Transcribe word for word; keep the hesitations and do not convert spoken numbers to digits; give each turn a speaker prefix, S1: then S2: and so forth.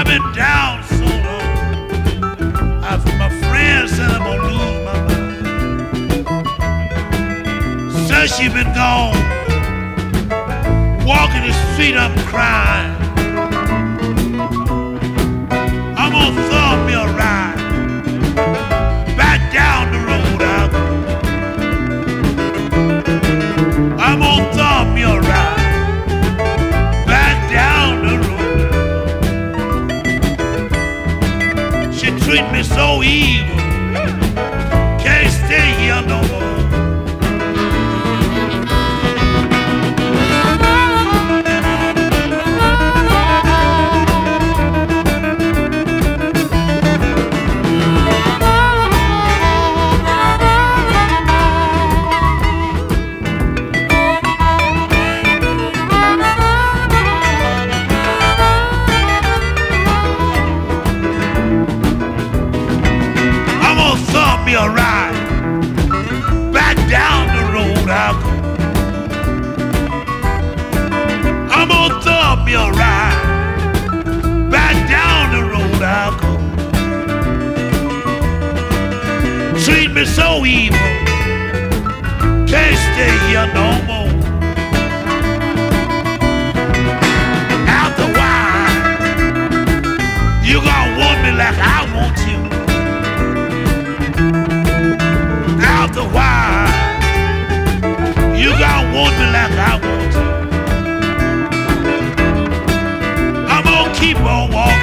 S1: been down so long. I, my friend said I'm gonna lose my mind. Since she been gone, walking the street, I'm crying. I'm gonna thumb me a ride back down the road I go. I'm gonna thumb me a ride back down the road. She treat me so evil, can't stay here no more. Me a ride back down the road I go. I'm gonna thumb me a ride back down the road I go. Treat me so evil, can't stay here no more. After a while, you gonna want me like I want you. After a while, you gonna want me like I want you. I'm gonna keep on walking.